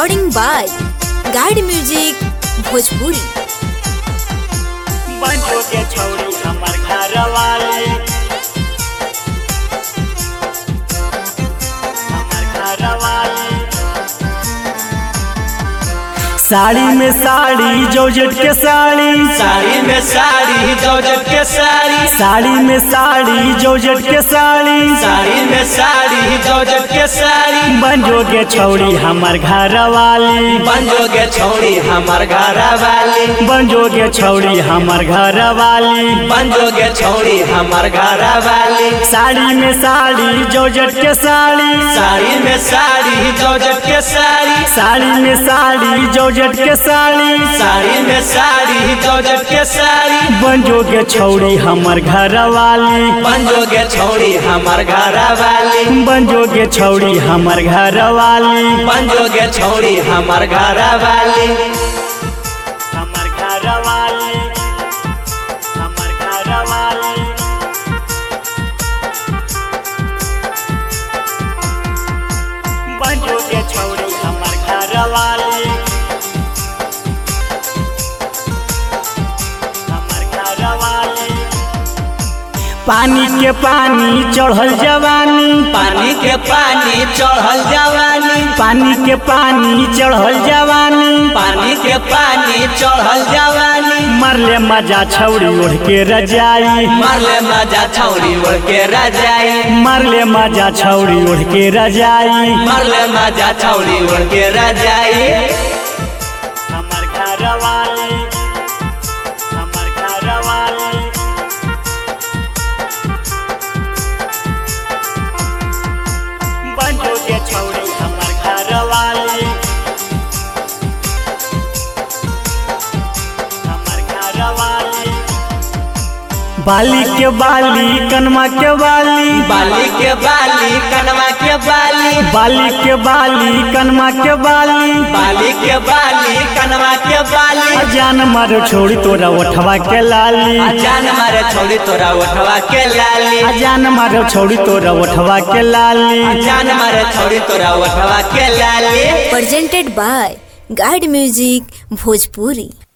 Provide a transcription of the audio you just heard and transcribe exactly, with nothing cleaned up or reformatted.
Recording by Guide Music Bhojpuri। बंजो के छौरी हमर घर वाले हमर घर वाले साड़ी में साड़ी जॉर्जेट के साड़ी साड़ी में साड़ी जॉर्जेट के साड़ी साड़ी में साड़ी जॉर्जेट के साड़ी साड़ी में साड़ी जॉर्जेट के साड़ी बंजो के छौरी हमर घर वाली बंजो के छौरी हमर घर वाली बंजो के छौरी हमर घर वाली बंजो के छौरी हमर घर वाली साड़ी में साड़ी जॉर्जेट के साड़ी साड़ी में साड़ी जॉर्जेट के साड़ी साड़ी में साड़ी जॉर्जेट के साड़ी साड़ी में साड़ी जॉर्जेट के साड़ी बंजो के छौरी हमर घर वाली बंजो के छौरी हमर घर वाली बंजो के छौरी हमर घर वाली बंजो के छौरी हमर घर वाली हमर घर वाली हमर घर वाली बंजो के छौरी हमर घर वाली हमर घर वाली पानी के पानी चढ़ल जवानी पानी के पानी चढ़ल जवानी पानी के पानी चढ़ल जवानी पानी के पानी चढ़ल जवानी मरले मजा छौरी ओढ़ के रजाई मरले मजा छौरी ओढ़ के रजाई मरले मजा छौरी ओढ़ के रजाई मरले मजा छौरी ओढ़ के रजाई हमर घर वाली हमर घर वाली बंजो के छौरी हमर घर वाली हमर घर वाली बाली के बाली कनमा के बाली बाली के बाली कनवा के बाली बाली के बाली कनमा के बाली बाली के बाली कनवा के बाली जान मारो छोड़ी तोरा ओठवा के लाली जान मारे छौरी तोरा ओठवा के लाली जान मारो छोड़ी तोरा ओठवा के लाली जान मारे छौरी तोरा ओठवा के लाली Presented by Guide Music Bhojpuri।